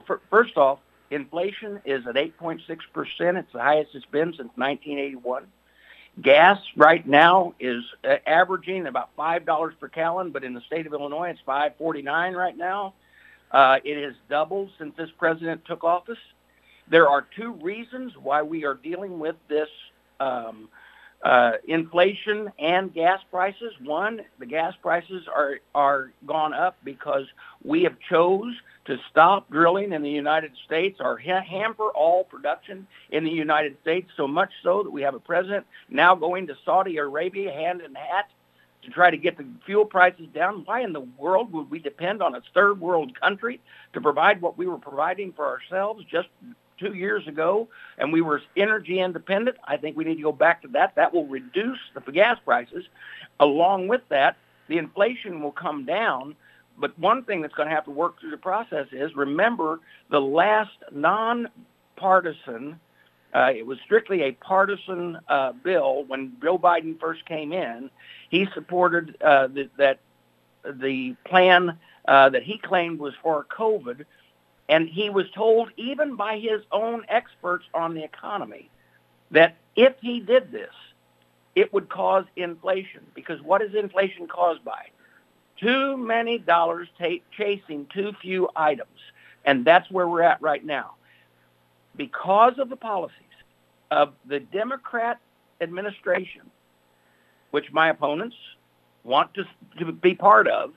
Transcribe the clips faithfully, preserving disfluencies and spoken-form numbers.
for, first off, inflation is at eight point six percent. It's the highest it's been since nineteen eighty-one. Gas right now is uh, averaging about five dollars per gallon, but in the state of Illinois, it's five forty-nine right now. Uh, it has doubled since this president took office. There are two reasons why we are dealing with this um, uh, inflation and gas prices. One, the gas prices are are gone up because we have chose to stop drilling in the United States or ha- hamper all production in the United States, so much so that we have a president now going to Saudi Arabia hand in hand to try to get the fuel prices down. Why in the world would we depend on a third world country to provide what we were providing for ourselves just two years ago, and we were energy independent? I think we need to go back to that. That will reduce the gas prices. Along with that, the inflation will come down. But one thing that's going to have to work through the process is, remember, the last non-partisan, uh, it was strictly a partisan uh, bill when Joe Biden first came in. He supported uh, the, that the plan uh, that he claimed was for COVID. And he was told, even by his own experts on the economy, that if he did this, it would cause inflation. Because what is inflation caused by? Too many dollars t- chasing too few items. And that's where we're at right now. Because of the policies of the Democrat administration, which my opponents want to, to be part of,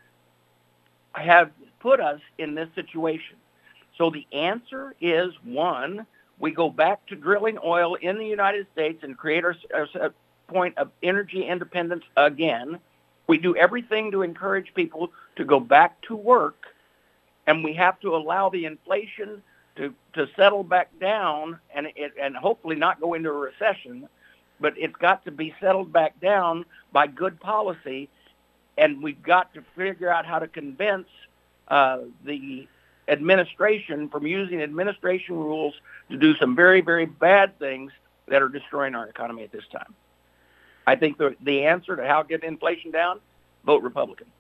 have put us in this situation. So the answer is, one, we go back to drilling oil in the United States and create our, our point of energy independence again. We do everything to encourage people to go back to work, and we have to allow the inflation to, to settle back down and, it, and hopefully not go into a recession, but it's got to be settled back down by good policy, and we've got to figure out how to convince uh, the administration from using administration rules to do some very, very bad things that are destroying our economy at this time. I think the, the answer to how to get inflation down, vote Republican.